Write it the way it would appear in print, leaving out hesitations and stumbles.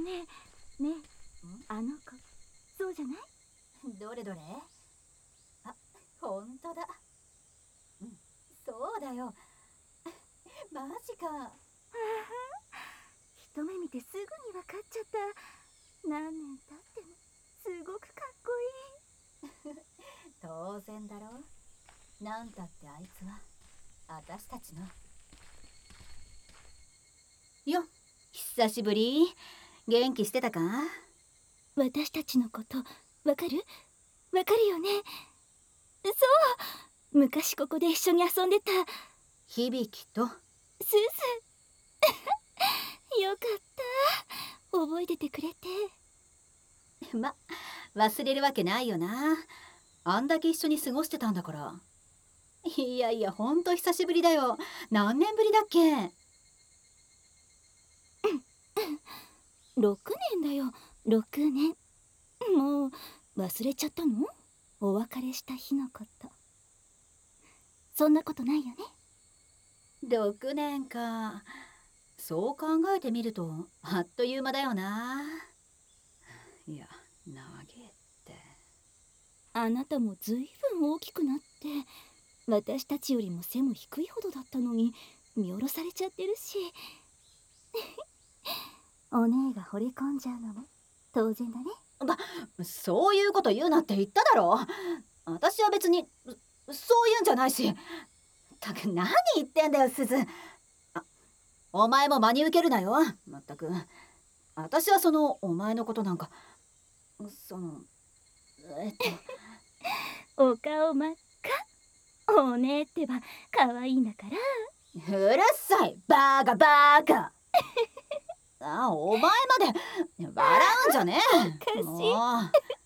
ねえねえ、あの子そうじゃない？ どれどれ。あ、ほんとだ。そうだよ。マジか。 一目見てすぐに分かっちゃった。何年経ってもすごくかっこいい。 当然だろ。なんたってあいつは私たちの。よ、久しぶり。元気してたか？ 私たちのことわかる？わかるよね？そう、昔ここで一緒に遊んでた響とすず。よかった覚えててくれて。 忘れるわけないよな。あんだけ一緒に過ごしてたんだから。いやいや、ほんと久しぶりだよ。何年ぶりだっけ 6年だよ、6年。もう忘れちゃったの？お別れした日のこと。そんなことないよね。 6年か。そう考えてみるとあっという間だよな。いや、長げって。 あなたもずいぶん大きくなって、私たちよりも背も低いほどだったのに見下ろされちゃってるし。お姉が惚れ込んじゃうのも当然だね。 そういうこと言うなって言っただろ。私は別にそういうんじゃないし。たく何言ってんだよ、すず。お前も真に受けるなよ。まったく。私はお前のことなんかそのお顔真っ赤。お姉ってば可愛いんだから。 うるさい、バカバカ。お前まで笑うんじゃねえ。 おかしい。 もう。